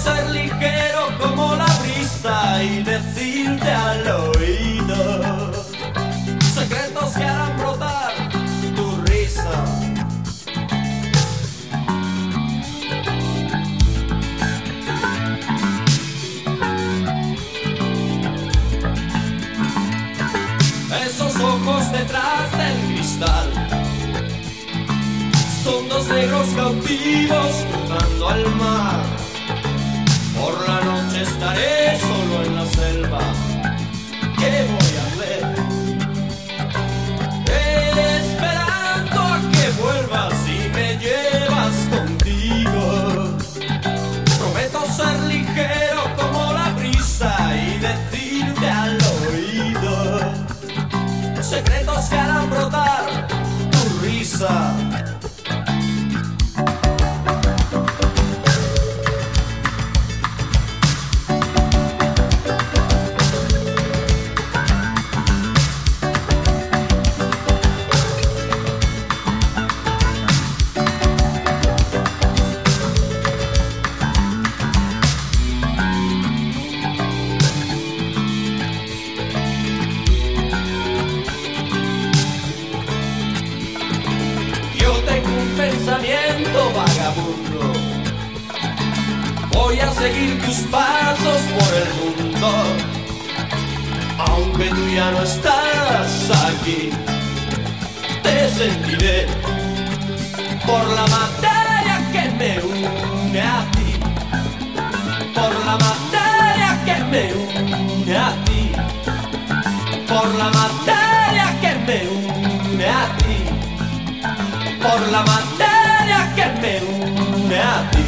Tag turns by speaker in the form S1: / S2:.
S1: ser ligero como la brisa y decirte al oído secretos que harán brotar tu risa. Esos ojos detrás del cristal son dos negros cautivos cruzando al mar. Por la noche estaré solo en la selva. ¿Qué voy a hacer? Esperando a que vuelvas y me llevas contigo. Prometo ser ligero como la brisa y decirte al oído secretos que harán brotar tu risa. Pensamiento vagabundo, voy a seguir tus pasos por el mundo. Aunque tú ya no estás aquí, te sentiré por la materia que me une a ti, por la materia que me une a ti, por la materia que me une a ti, por la materia que me une a ti.